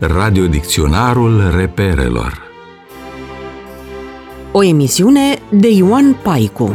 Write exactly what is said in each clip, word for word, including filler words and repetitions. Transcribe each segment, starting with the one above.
Radiodicționarul reperelor. O emisiune de Ioan Paicu.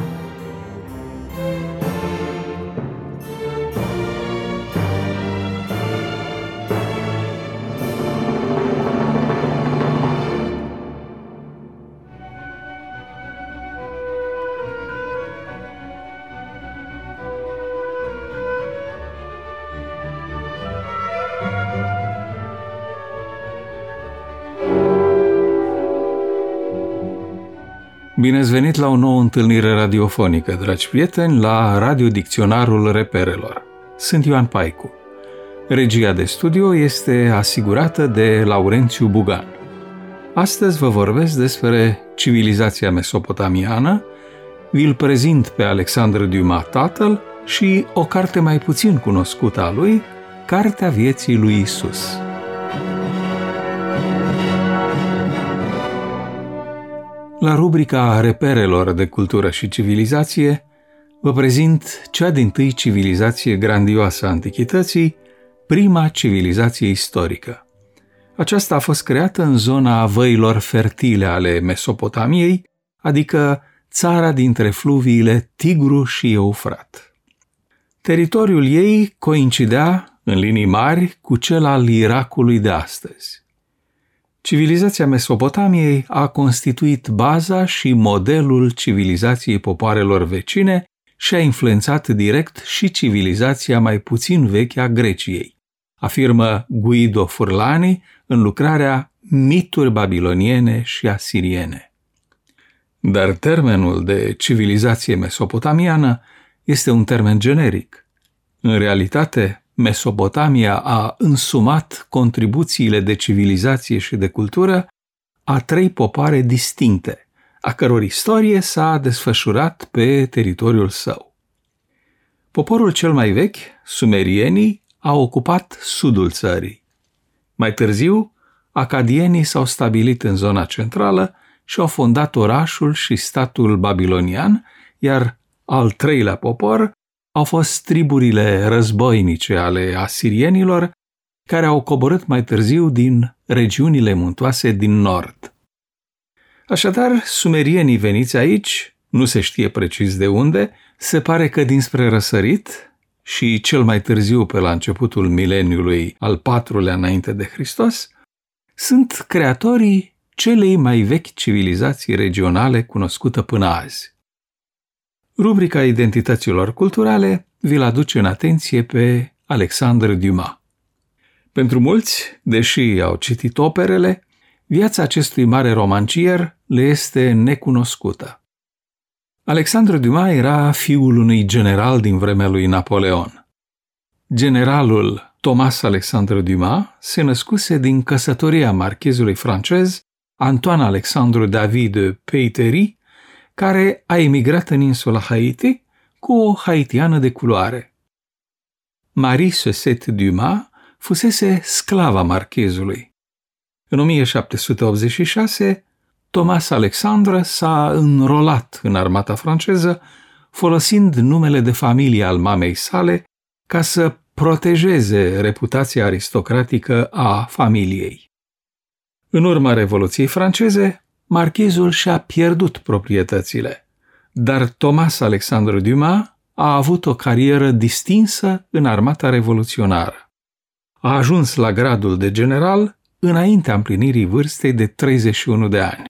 Bine ați venit la o nouă întâlnire radiofonică, dragi prieteni, la Radiodicționarul reperelor. Sunt Ioan Paicu. Regia de studio este asigurată de Laurențiu Bugan. Astăzi vă vorbesc despre civilizația mesopotamiană, vi-l prezint pe Alexandre Dumas, tatăl, și o carte mai puțin cunoscută a lui, Cartea vieții lui Isus. La rubrica reperelor de cultură și civilizație, vă prezint cea dintâi civilizație grandioasă a antichității, prima civilizație istorică. Aceasta a fost creată în zona văilor fertile ale Mesopotamiei, adică țara dintre fluviile Tigru și Eufrat. Teritoriul ei coincidea, în linii mari, cu cel al Irakului de astăzi. Civilizația Mesopotamiei a constituit baza și modelul civilizației popoarelor vecine și a influențat direct și civilizația mai puțin veche a Greciei, afirmă Guido Furlani în lucrarea Mituri babiloniene și asiriene. Dar termenul de civilizație mesopotamiană este un termen generic. În realitate, Mesopotamia a însumat contribuțiile de civilizație și de cultură a trei popoare distincte, a căror istorie s-a desfășurat pe teritoriul său. Poporul cel mai vechi, sumerienii, a ocupat sudul țării. Mai târziu, acadienii s-au stabilit în zona centrală și au fondat orașul și statul babilonian, iar al treilea popor au fost triburile războinice ale asirienilor, care au coborât mai târziu din regiunile muntoase din nord. Așadar, sumerienii veniți aici, nu se știe precis de unde, se pare că dinspre răsărit și cel mai târziu pe la începutul mileniului al patrulea înainte de Hristos, sunt creatorii celei mai vechi civilizații regionale cunoscută până azi. Rubrica identităților culturale vi-l aduce în atenție pe Alexandre Dumas. Pentru mulți, deși au citit operele, viața acestui mare romancier le este necunoscută. Alexandre Dumas era fiul unui general din vremea lui Napoleon. Generalul Thomas Alexandre Dumas se născuse din căsătoria marchezului francez Antoine Alexandre David de Peyterie, care a emigrat în insula Haiti cu o haitiană de culoare. Marie Sosette Dumas fusese sclava marchezului. În o mie șapte sute optzeci și șase, Thomas Alexandre s-a înrolat în armata franceză, folosind numele de familie al mamei sale ca să protejeze reputația aristocratică a familiei. În urma Revoluției franceze, marchezul și-a pierdut proprietățile, dar Thomas Alexandre Dumas a avut o carieră distinsă în armata revoluționară. A ajuns la gradul de general înaintea împlinirii vârstei de treizeci și unu de ani.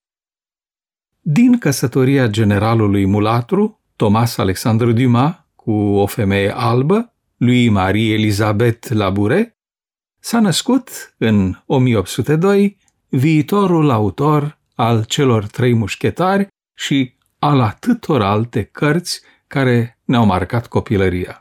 Din căsătoria generalului mulatru, Thomas Alexandre Dumas, cu o femeie albă, lui Marie Elisabeth Labouré, s-a născut în o mie opt sute doi viitorul autor al celor trei mușchetari și al atâtor alte cărți care ne-au marcat copilăria.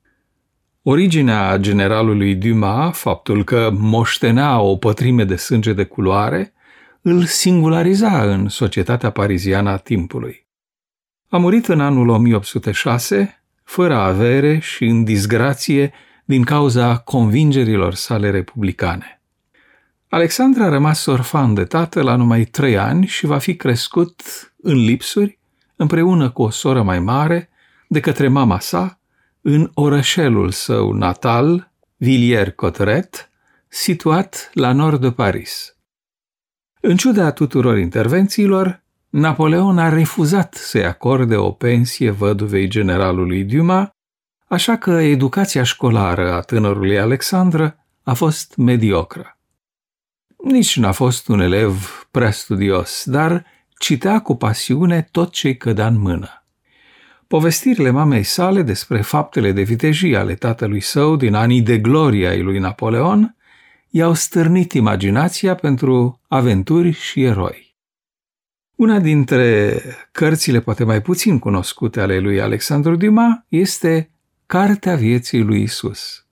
Originea generalului Dumas, faptul că moștenea o pătrime de sânge de culoare, îl singulariza în societatea pariziană a timpului. A murit în anul o mie opt sute șase, fără avere și în disgrație din cauza convingerilor sale republicane. Alexandre a rămas orfan de tată la numai trei ani și va fi crescut în lipsuri, împreună cu o soră mai mare, de către mama sa, în orășelul său natal, Villiers-Cotterêts, situat la nord de Paris. În ciuda tuturor intervențiilor, Napoleon a refuzat să-i acorde o pensie văduvei generalului Dumas, așa că educația școlară a tânărului Alexandre a fost mediocră. Nici n-a fost un elev prea studios, dar citea cu pasiune tot ce-i cădea în mână. Povestirile mamei sale despre faptele de vitejie ale tatălui său din anii de glorie ai lui Napoleon i-au stârnit imaginația pentru aventuri și eroi. Una dintre cărțile poate mai puțin cunoscute ale lui Alexandre Dumas este Cartea vieții lui Isus.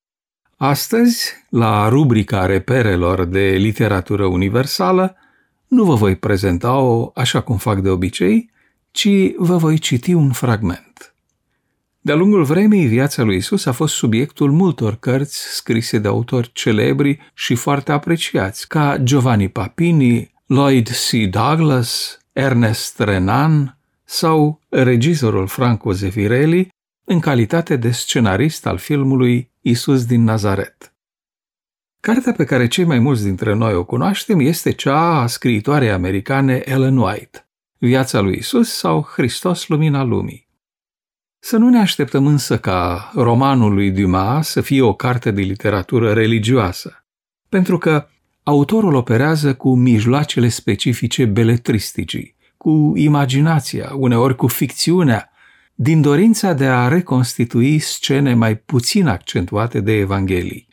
Astăzi, la rubrica reperelor de literatură universală, nu vă voi prezenta-o așa cum fac de obicei, ci vă voi citi un fragment. De-a lungul vremii, viața lui Isus a fost subiectul multor cărți scrise de autori celebri și foarte apreciați, ca Giovanni Papini, Lloyd C. Douglas, Ernest Renan sau regizorul Franco Zeffirelli, în calitate de scenarist al filmului Isus din Nazaret. Cartea pe care cei mai mulți dintre noi o cunoaștem este cea a scriitoarei americane Ellen White, Viața lui Isus sau Hristos, lumina lumii. Să nu ne așteptăm însă ca romanul lui Dumas să fie o carte de literatură religioasă, pentru că autorul operează cu mijloacele specifice beletristicii, cu imaginația, uneori cu ficțiunea, din dorința de a reconstitui scene mai puțin accentuate de Evanghelii.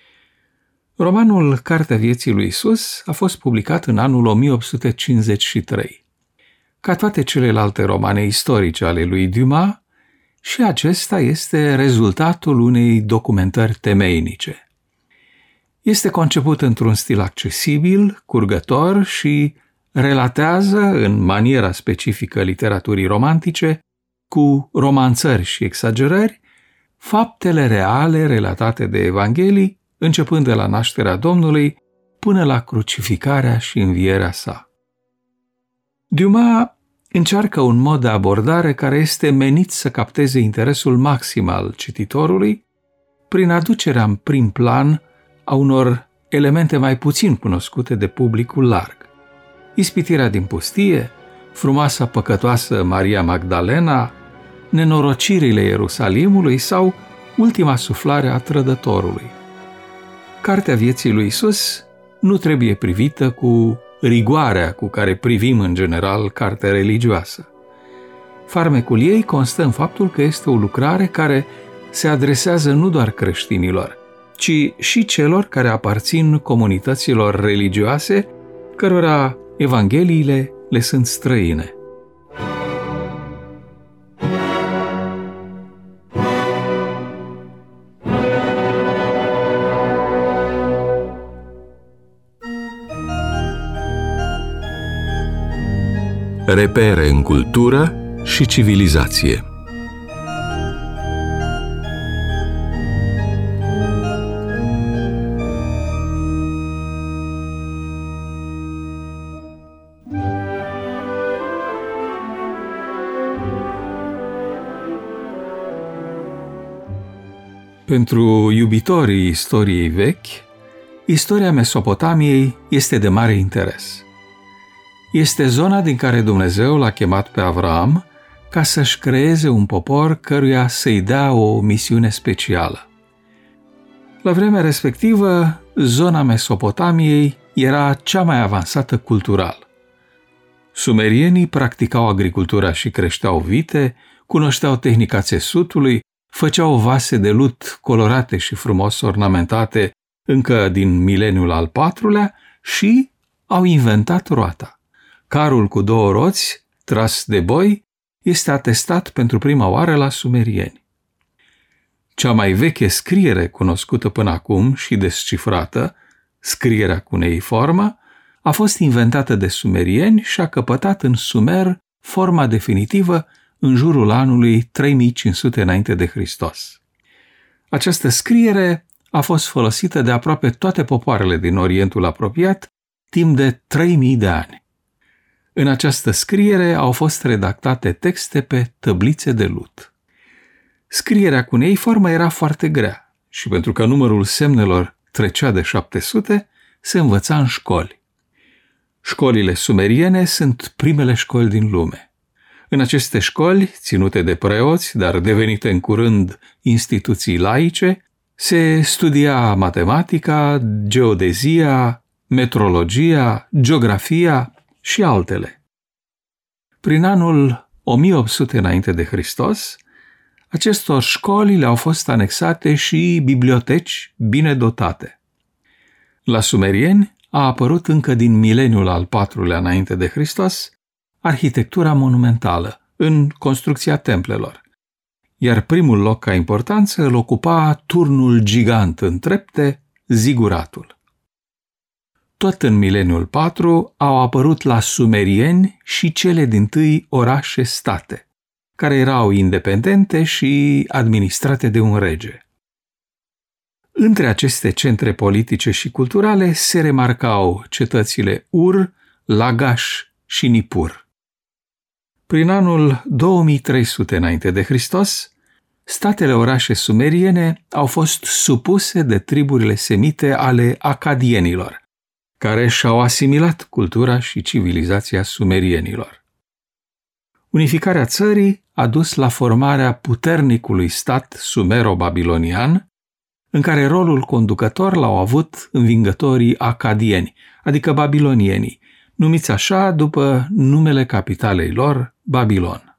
Romanul Cartea vieții lui Isus a fost publicat în anul o mie opt sute cincizeci și trei. Ca toate celelalte romane istorice ale lui Dumas, și acesta este rezultatul unei documentări temeinice. Este conceput într-un stil accesibil, curgător și relatează, în maniera specifică literaturii romantice, cu romanțări și exagerări, faptele reale relatate de Evanghelii, începând de la nașterea Domnului până la crucificarea și învierea sa. Dumas încearcă un mod de abordare care este menit să capteze interesul maxim al cititorului prin aducerea în prim plan a unor elemente mai puțin cunoscute de publicul larg. Ispitirea din pustie, frumoasa păcătoasă Maria Magdalena, nenorocirile Ierusalimului sau ultima suflare a trădătorului. Cartea vieții lui Isus nu trebuie privită cu rigoarea cu care privim în general cartea religioasă. Farmecul ei constă în faptul că este o lucrare care se adresează nu doar creștinilor, ci și celor care aparțin comunităților religioase, cărora evangheliile le sunt străine. Repere în cultură și civilizație. Pentru iubitorii istoriei vechi, istoria Mesopotamiei este de mare interes. Este zona din care Dumnezeu l-a chemat pe Avram ca să-și creeze un popor căruia să-i dea o misiune specială. La vremea respectivă, zona Mesopotamiei era cea mai avansată cultural. Sumerienii practicau agricultura și creșteau vite, cunoșteau tehnica țesutului, făceau vase de lut colorate și frumos ornamentate încă din mileniul al patrulea și au inventat roata. Carul cu două roți, tras de boi, este atestat pentru prima oară la sumerieni. Cea mai veche scriere cunoscută până acum și descifrată, scrierea cuneiformă, a fost inventată de sumerieni și a căpătat în Sumer forma definitivă în jurul anului trei mii cinci sute înainte de Hristos. Această scriere a fost folosită de aproape toate popoarele din Orientul apropiat timp de trei mii de ani. În această scriere au fost redactate texte pe tăblițe de lut. Scrierea cuneiformă era foarte grea și pentru că numărul semnelor trecea de șapte sute, se învăța în școli. Școlile sumeriene sunt primele școli din lume. În aceste școli, ținute de preoți, dar devenite în curând instituții laice, se studia matematica, geodezia, metrologia, geografia și altele. Prin anul o mie opt sute înainte de Hristos, acestor școli le-au fost anexate și biblioteci bine dotate. La sumerieni a apărut încă din mileniul al patrulea înainte de Hristos arhitectura monumentală în construcția templelor, iar primul loc ca importanță îl ocupa turnul gigant în trepte, ziguratul. Tot în mileniul patru au apărut la sumerieni și cele dintâi orașe-state, care erau independente și administrate de un rege. Între aceste centre politice și culturale se remarcau cetățile Ur, Lagash și Nippur. Prin anul două mii trei sute înainte de Hristos, statele orașe sumeriene au fost supuse de triburile semite ale acadienilor, care și-au asimilat cultura și civilizația sumerienilor. Unificarea țării a dus la formarea puternicului stat sumero-babilonian, în care rolul conducător l-au avut învingătorii acadieni, adică babilonienii, numiți așa după numele capitalei lor, Babilon.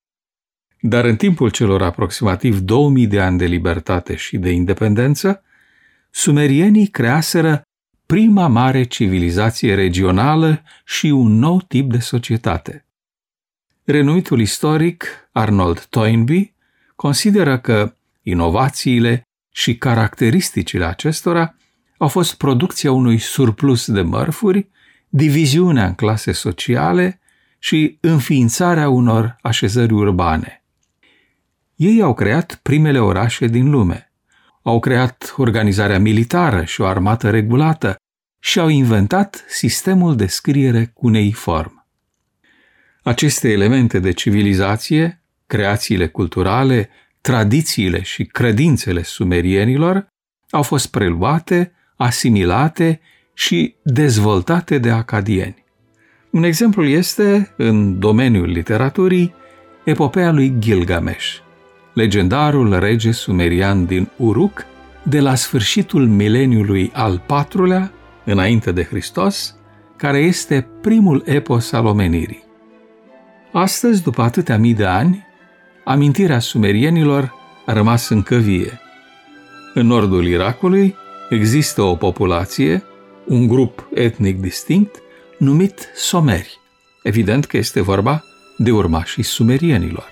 Dar în timpul celor aproximativ două mii de ani de libertate și de independență, sumerienii creaseră prima mare civilizație regională și un nou tip de societate. Renumitul istoric Arnold Toynbee consideră că inovațiile și caracteristicile acestora au fost producția unui surplus de mărfuri, diviziunea în clase sociale și înființarea unor așezări urbane. Ei au creat primele orașe din lume, au creat organizarea militară și o armată regulată și au inventat sistemul de scriere cuneiform. Aceste elemente de civilizație, creațiile culturale, tradițiile și credințele sumerienilor au fost preluate, asimilate și dezvoltate de acadieni. Un exemplu este, în domeniul literaturii, epopeea lui Gilgamesh, legendarul rege sumerian din Uruk, de la sfârșitul mileniului al patrulea, înainte de Hristos, care este primul epos al omenirii. Astăzi, după atâtea mii de ani, amintirea sumerienilor a rămas încă vie. În nordul Irakului există o populație, un grup etnic distinct, numit Someri. Evident că este vorba de urmașii sumerienilor.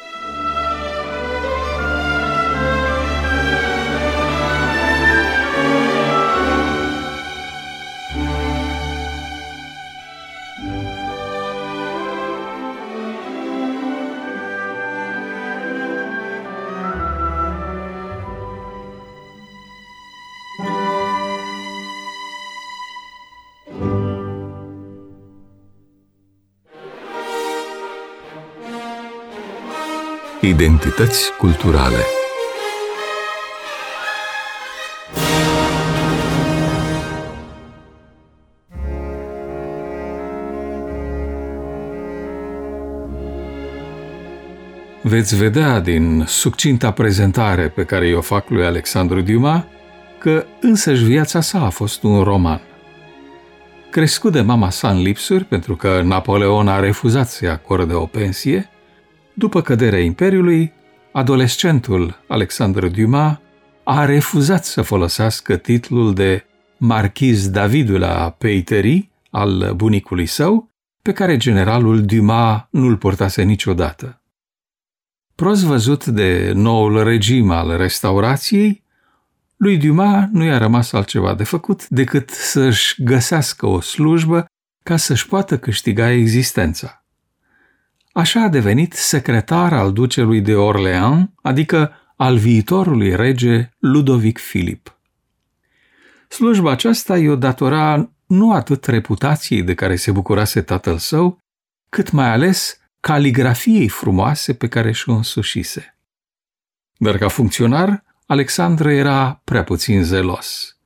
Identități culturale. Veți vedea din succinta prezentare pe care i-o fac lui Alexandru Dumas că însăși viața sa a fost un roman. Crescut de mama sa în lipsuri pentru că Napoleon a refuzat să-i acorde o pensie, după căderea Imperiului, adolescentul Alexandru Dumas a refuzat să folosească titlul de Marchis David de la Peyterie al bunicului său, pe care generalul Dumas nu-l purtase niciodată. Prost văzut de noul regim al restaurației, lui Dumas nu i-a rămas altceva de făcut decât să-și găsească o slujbă ca să-și poată câștiga existența. Așa a devenit secretar al ducelui de Orleans, adică al viitorului rege Ludovic Filip. Slujba aceasta i-o datora nu atât reputației de care se bucurase tatăl său, cât mai ales caligrafiei frumoase pe care și-o însușise. Dar ca funcționar, Alexandru era prea puțin zelos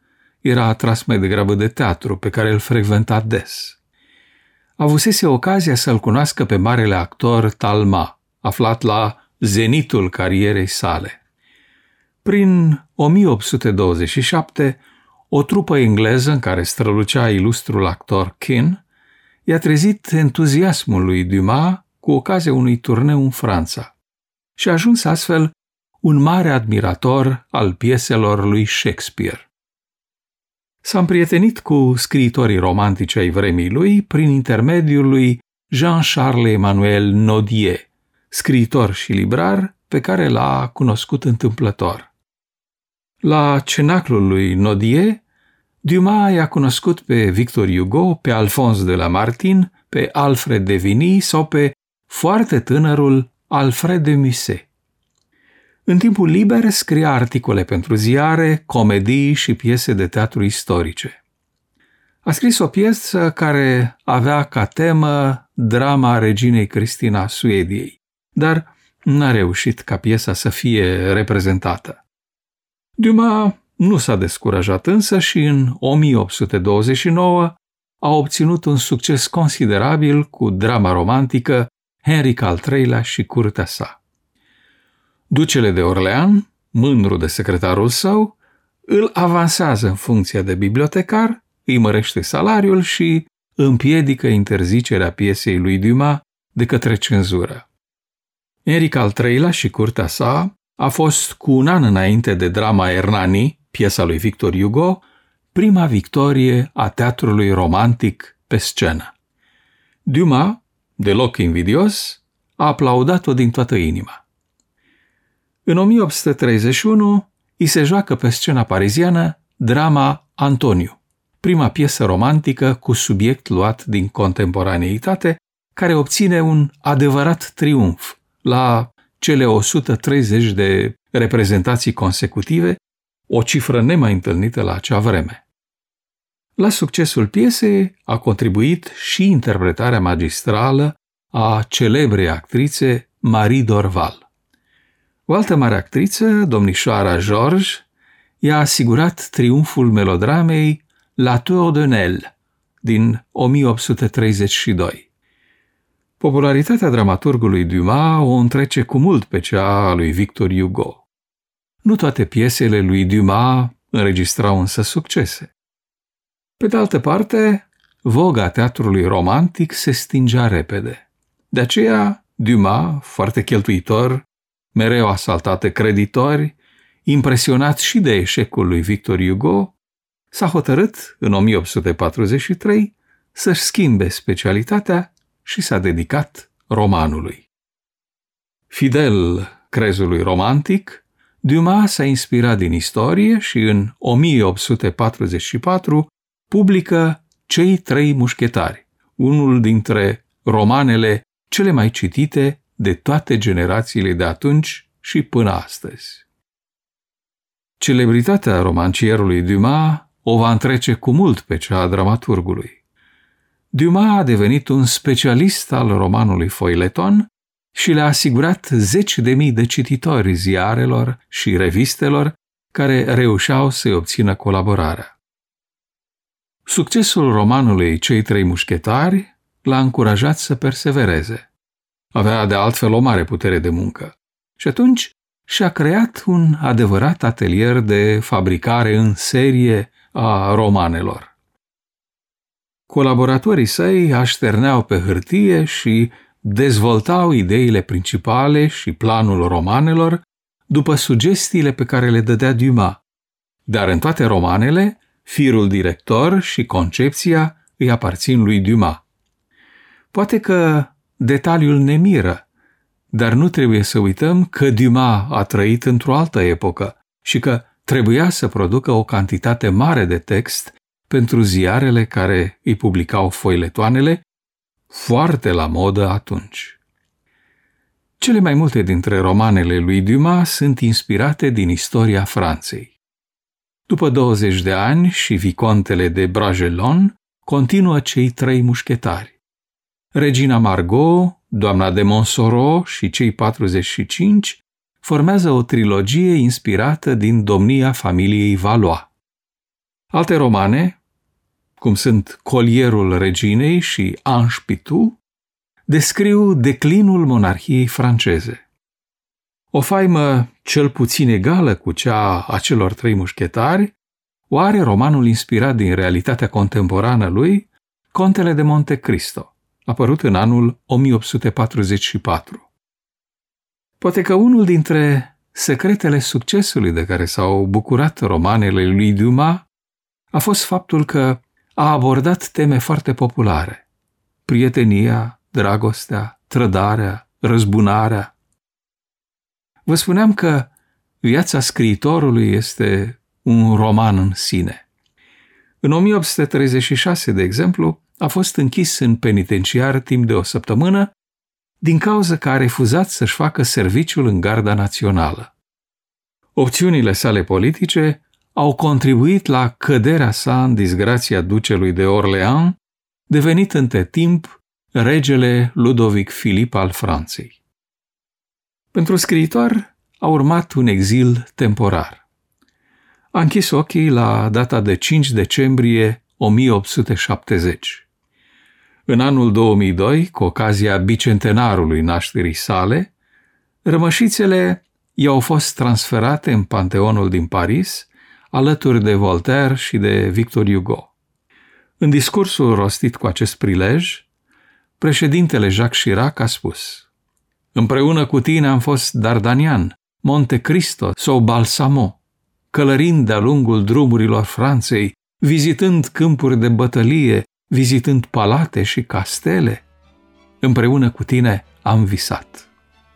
era atras mai degrabă de teatru, pe care îl frecventa des. Avusese ocazia să-l cunoască pe marele actor Talma, aflat la zenitul carierei sale. Prin o mie opt sute douăzeci și șapte, o trupă engleză în care strălucea ilustrul actor Keane i-a trezit entuziasmul lui Dumas cu ocazia unui turneu în Franța și a ajuns astfel un mare admirator al pieselor lui Shakespeare. S-a împrietenit cu scriitorii romantici ai vremii lui prin intermediul lui Jean-Charles Emmanuel Nodier, scriitor și librar pe care l-a cunoscut întâmplător. La cenaclul lui Nodier, Dumas i-a cunoscut pe Victor Hugo, pe Alphonse de Lamartine, pe Alfred de Vigny sau pe foarte tânărul Alfred de Musset. În timpul liber scria articole pentru ziare, comedii și piese de teatru istorice. A scris o piesă care avea ca temă drama reginei Cristina a Suediei, dar n-a reușit ca piesa să fie reprezentată. Dumas nu s-a descurajat însă și în o mie opt sute douăzeci și nouă a obținut un succes considerabil cu drama romantică Henric al treilea și curtea sa. Ducele de Orlean, mândru de secretarul său, îl avansează în funcția de bibliotecar, îi mărește salariul și împiedică interzicerea piesei lui Dumas de către cenzură. Henric al treilea și curtea sa a fost, cu un an înainte de drama Hernani, piesa lui Victor Hugo, prima victorie a teatrului romantic pe scenă. Dumas, deloc invidios, a aplaudat-o din toată inima. În o mie opt sute treizeci și unu îi se joacă pe scena pariziană drama Antoniu, prima piesă romantică cu subiect luat din contemporaneitate, care obține un adevărat triumf la cele o sută treizeci de reprezentații consecutive, o cifră nemai întâlnită la acea vreme. La succesul piesei a contribuit și interpretarea magistrală a celebrei actrițe Marie Dorval. O altă mare actriță, domnișoara George, i-a asigurat triumful melodramei La Tour de Nesle din o mie opt sute treizeci și doi. Popularitatea dramaturgului Dumas o întrece cu mult pe cea a lui Victor Hugo. Nu toate piesele lui Dumas înregistrau însă succese. Pe de altă parte, voga teatrului romantic se stingea repede. De aceea, Dumas, foarte cheltuitor, mereu asaltat de creditori, impresionat și de eșecul lui Victor Hugo, s-a hotărât, în o mie opt sute patruzeci și trei, să-și schimbe specialitatea și s-a dedicat romanului. Fidel crezului romantic, Dumas s-a inspirat din istorie și în o mie opt sute patruzeci și patru publică Cei trei mușchetari, unul dintre romanele cele mai citite de toate generațiile de atunci și până astăzi. Celebritatea romancierului Dumas o va întrece cu mult pe cea a dramaturgului. Dumas a devenit un specialist al romanului feuilleton și le-a asigurat zeci de mii de cititori ziarelor și revistelor care reușeau să-i obțină colaborarea. Succesul romanului Cei trei mușchetari l-a încurajat să persevereze. Avea de altfel o mare putere de muncă și atunci și-a creat un adevărat atelier de fabricare în serie a romanelor. Colaboratorii săi așterneau pe hârtie și dezvoltau ideile principale și planul romanelor după sugestiile pe care le dădea Dumas, dar în toate romanele, firul director și concepția îi aparțin lui Dumas. Poate că detaliul ne miră, dar nu trebuie să uităm că Dumas a trăit într-o altă epocă și că trebuia să producă o cantitate mare de text pentru ziarele care îi publicau foiletoanele, foarte la modă atunci. Cele mai multe dintre romanele lui Dumas sunt inspirate din istoria Franței. După douăzeci de ani și Vicontele de Bragelonne continuă Cei trei mușchetari. Regina Margot, Doamna de Montsoreau și Cei patruzeci și cinci formează o trilogie inspirată din domnia familiei Valois. Alte romane, cum sunt Colierul Reginei și Ange Pitou, descriu declinul monarhiei franceze. O faimă cel puțin egală cu cea a celor trei mușchetari o are romanul inspirat din realitatea contemporană lui, Contele de Monte Cristo, apărut în anul o mie opt sute patruzeci și patru. Poate că unul dintre secretele succesului de care s-au bucurat romanele lui Dumas a fost faptul că a abordat teme foarte populare: prietenia, dragostea, trădarea, răzbunarea. Vă spuneam că viața scriitorului este un roman în sine. În o mie opt sute treizeci și șase, de exemplu, a fost închis în penitenciar timp de o săptămână din cauza că a refuzat să-și facă serviciul în Garda Națională. Opțiunile sale politice au contribuit la căderea sa în disgrația ducelui de Orleans, devenit între timp regele Ludovic Filip al Franței. Pentru scriitor a urmat un exil temporar. A închis ochii la data de cinci decembrie o mie opt sute șaptezeci. În anul două mii doi, cu ocazia bicentenarului nașterii sale, rămășițele i-au fost transferate în Panteonul din Paris, alături de Voltaire și de Victor Hugo. În discursul rostit cu acest prilej, președintele Jacques Chirac a spus: "Împreună cu tine am fost D'Artagnan, Monte Cristo sau Balsamo, călărind de-a lungul drumurilor Franței, vizitând câmpuri de bătălie, vizitând palate și castele. Împreună cu tine am visat."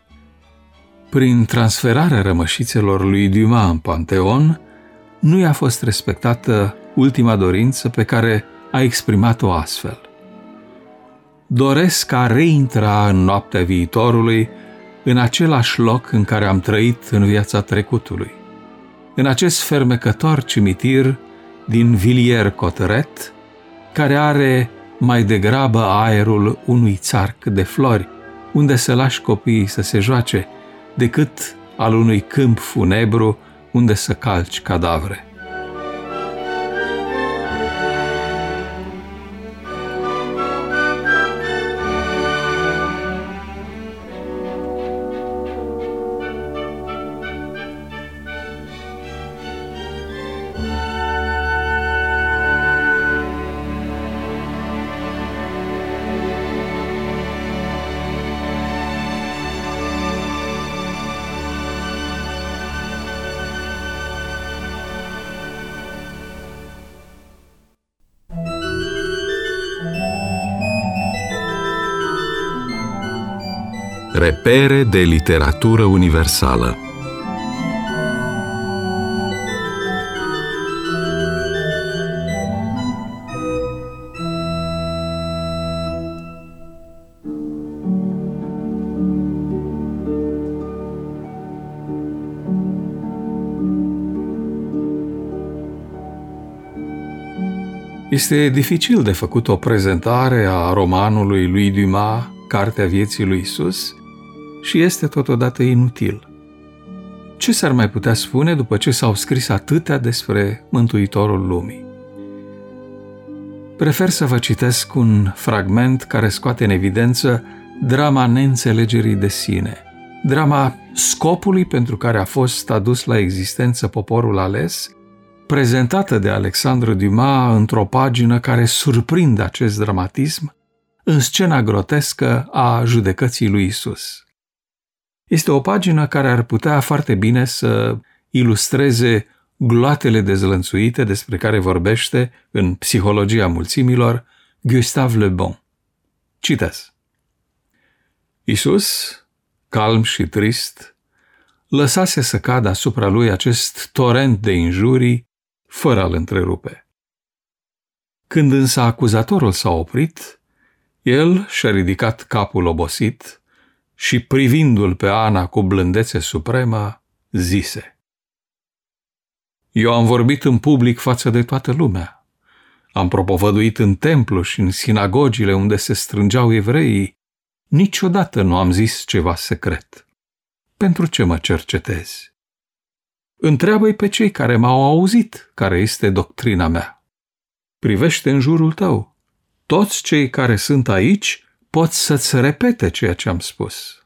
Prin transferarea rămășițelor lui Dumas în Panteon, nu i-a fost respectată ultima dorință pe care a exprimat-o astfel: "Doresc a reintra în noaptea viitorului în același loc în care am trăit în viața trecutului, în acest fermecător cimitir din Villiers-Cotterêts, care are mai degrabă aerul unui țarc de flori, unde să lași copiii să se joace, decât al unui câmp funebru unde să calci cadavre." Repere de literatură universală. Este dificil de făcut o prezentare a romanului lui Dumas, Cartea vieții lui Isus, și este totodată inutil. Ce s-ar mai putea spune după ce s-au scris atâtea despre Mântuitorul lumii? Prefer să vă citesc un fragment care scoate în evidență drama neînțelegerii de sine, drama scopului pentru care a fost adus la existență poporul ales, prezentată de Alexandre Dumas într-o pagină care surprinde acest dramatism în scena grotescă a judecății lui Isus. Este o pagină care ar putea foarte bine să ilustreze gloatele dezlănțuite despre care vorbește în Psihologia mulțimilor Gustave Le Bon. Citez. Isus, calm și trist, lăsase să cadă asupra lui acest torent de injurii fără a-l întrerupe. Când însă acuzatorul s-a oprit, el și-a ridicat capul obosit și, privindu-l pe Ana cu blândețe supremă, zise: "Eu am vorbit în public față de toată lumea. Am propovăduit în templu și în sinagogile unde se strângeau evreii. Niciodată nu am zis ceva secret. Pentru ce mă cercetezi?" Întreabă-i pe cei care m-au auzit care este doctrina mea. Privește în jurul tău. Toți cei care sunt aici pot să-ți repete ceea ce am spus.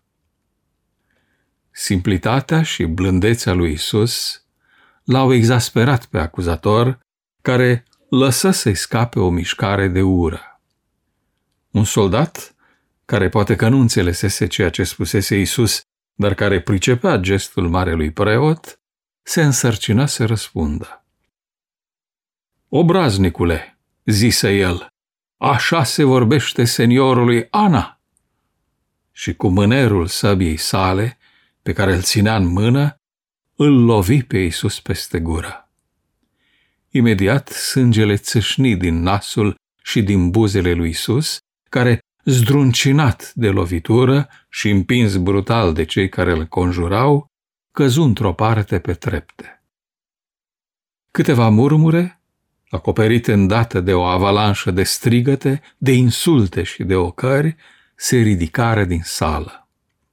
Simplitatea și blândețea lui Isus l-au exasperat pe acuzator, care lăsă să-i scape o mișcare de ură. Un soldat, care poate că nu înțelesese ceea ce spusese Isus, dar care pricepea gestul marelui preot, se însărcina să răspundă. Obraznicule, zise el, așa se vorbește seniorului Ana. Și cu mânerul săbiei sale, pe care îl ținea în mână, îl lovi pe Iisus peste gură. Imediat sângele țâșni din nasul și din buzele lui Iisus, care, zdruncinat de lovitură și împins brutal de cei care îl conjurau, căzu într-o parte pe trepte. Câteva murmure, acoperite îndată de o avalanșă de strigăte, de insulte și de ocări, se ridicară din sală.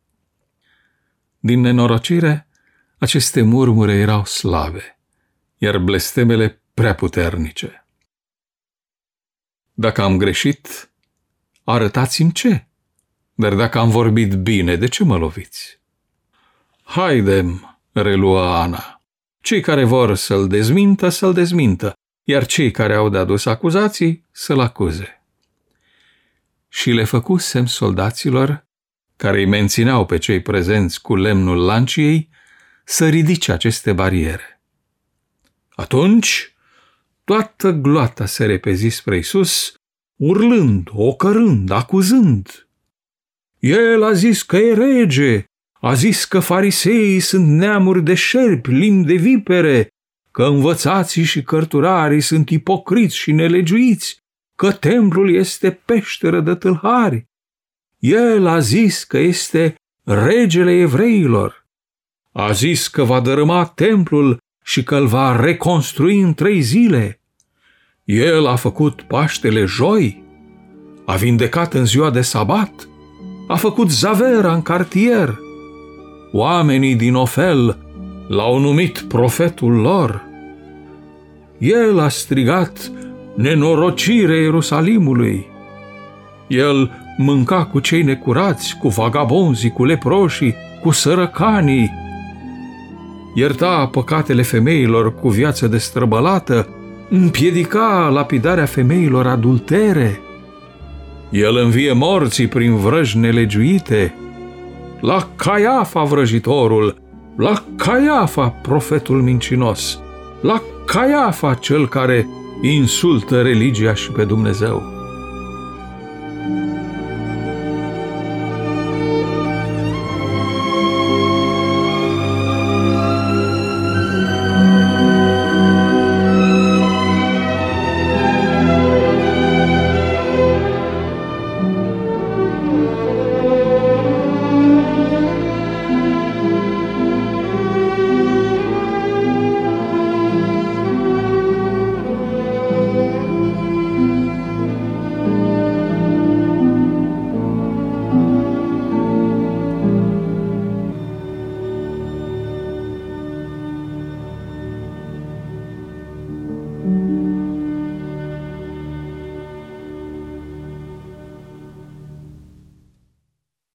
Din nenorocire, aceste murmure erau slabe, iar blestemele prea puternice. Dacă am greșit, arătați-mi ce, dar dacă am vorbit bine, de ce mă loviți? Haidem, reluă Ana, cei care vor să-l dezmintă, să-l dezmintă, iar cei care au de adus acuzații să-l acuze. Și le făcu semn soldaților, care îi mențineau pe cei prezenți cu lemnul lanciei, să ridice aceste bariere. Atunci, toată gloata se repezi spre Iisus, urlând, ocărând, acuzând. El a zis că e rege, a zis că fariseii sunt neamuri de șerpi, limbi de vipere, că învățații și cărturarii sunt ipocriți și nelegiuiți, că templul este peșteră de tâlhari. El a zis că este regele evreilor. A zis că va dărâma templul și că îl va reconstrui în trei zile. El a făcut Paștele joi, a vindecat în ziua de sabat, a făcut zavera în cartier. Oamenii din Ofel l-au numit profetul lor. El a strigat nenorocire Ierusalimului. El mânca cu cei necurați, cu vagabonzii, cu leproșii, cu sărăcanii. Ierta păcatele femeilor cu viață destrăbălată, împiedica lapidarea femeilor adultere. El învie morții prin vrăji nelegiuite. La Caiafa vrăjitorul, la Caiafa profetul mincinos, la Caiafa cel care insultă religia și pe Dumnezeu.